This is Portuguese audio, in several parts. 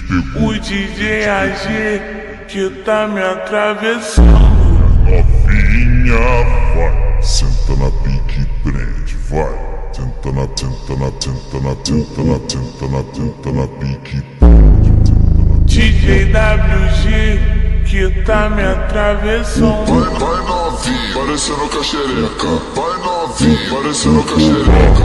O DJ AG que tá me atravessando. Novinha, vai, senta na pique e prende, vai. Tenta na pique e prende. DJ WG que tá me atravessando. Vai novinha, parecendo com a xereca. Vai novinha, parecendo com a xereca.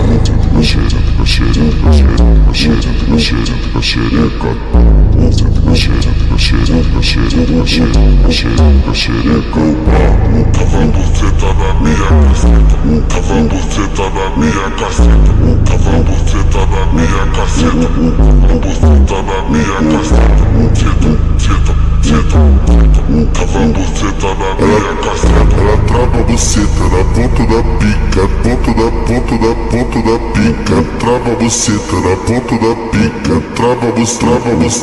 Cavando buceta na minha caceta. Cavando buceta na minha caceta. Cavando buceta na minha caceta. Cavando buceta na minha caceta. Cavando buceta na minha caceta. Ela trava a buceta na ponta da pica, ponta da pica. Trava a buceta na ponta da pica. Trava a buceta.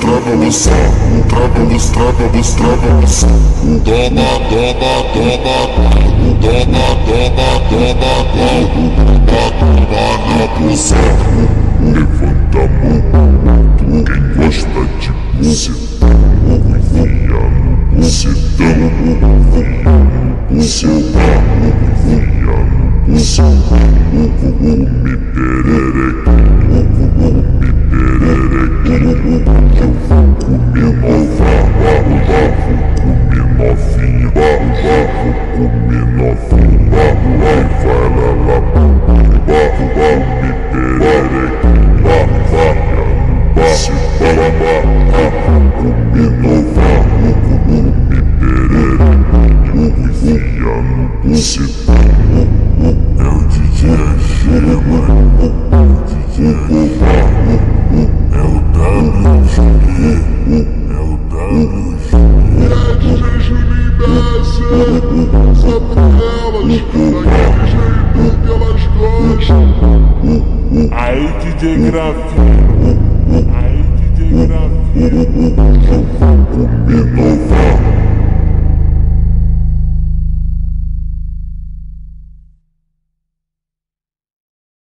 Levanta a mão, quem gosta de bucetão. Enfia no bucetão, enfia no bucetão. Come pererequinho, eu vou comer novinha, e vai lá, come É o DJ AG, mano. É o DJ AG. É o WG. É o WG. É DJ Juninho BS. Só pra elas. Daquele jeito que elas gostam. Aí DJ Grafino. Aí DJ Grafino.